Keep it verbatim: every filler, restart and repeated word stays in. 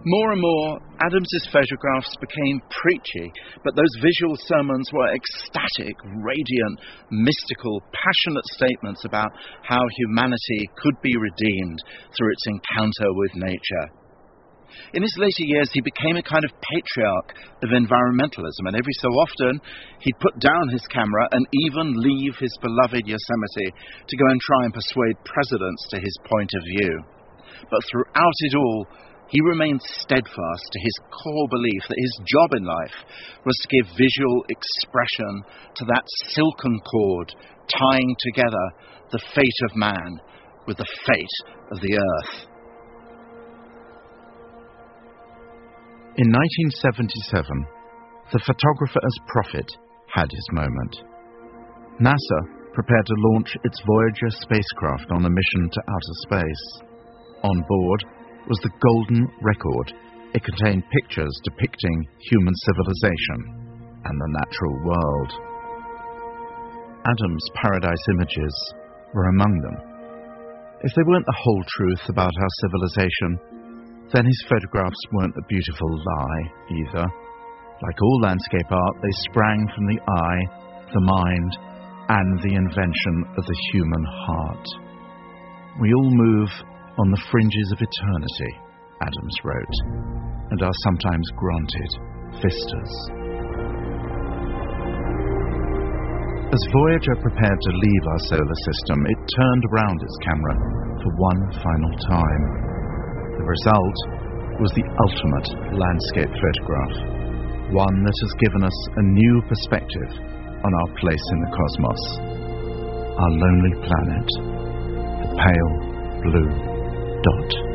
More and more, Adams's photographs became preachy, but those visual sermons were ecstatic, radiant, mystical, passionate statements about how humanity could be redeemed through its encounter with nature. In his later years, he became a kind of patriarch of environmentalism, and every so often he'd put down his camera and even leave his beloved Yosemite to go and try and persuade presidents to his point of view. But throughout it all, he remained steadfast to his core belief that his job in life was to give visual expression to that silken cord tying together the fate of man with the fate of the earth. In nineteen seventy-seven, the photographer as prophet had his moment. NASA prepared to launch its Voyager spacecraft on a mission to outer space. On board was the Golden Record. It contained pictures depicting human civilization and the natural world. Adam's Paradise images were among them. If they weren't the whole truth about our civilization, then his photographs weren't a beautiful lie either. Like all landscape art, they sprang from the eye, the mind, and the invention of the human heart. We all move on the fringes of eternity, Adams wrote, and are sometimes granted vistas. As Voyager prepared to leave our solar system, it turned around its camera for one final time. The result was the ultimate landscape photograph, one that has given us a new perspective on our place in the cosmos, our lonely planet, the pale blue dot.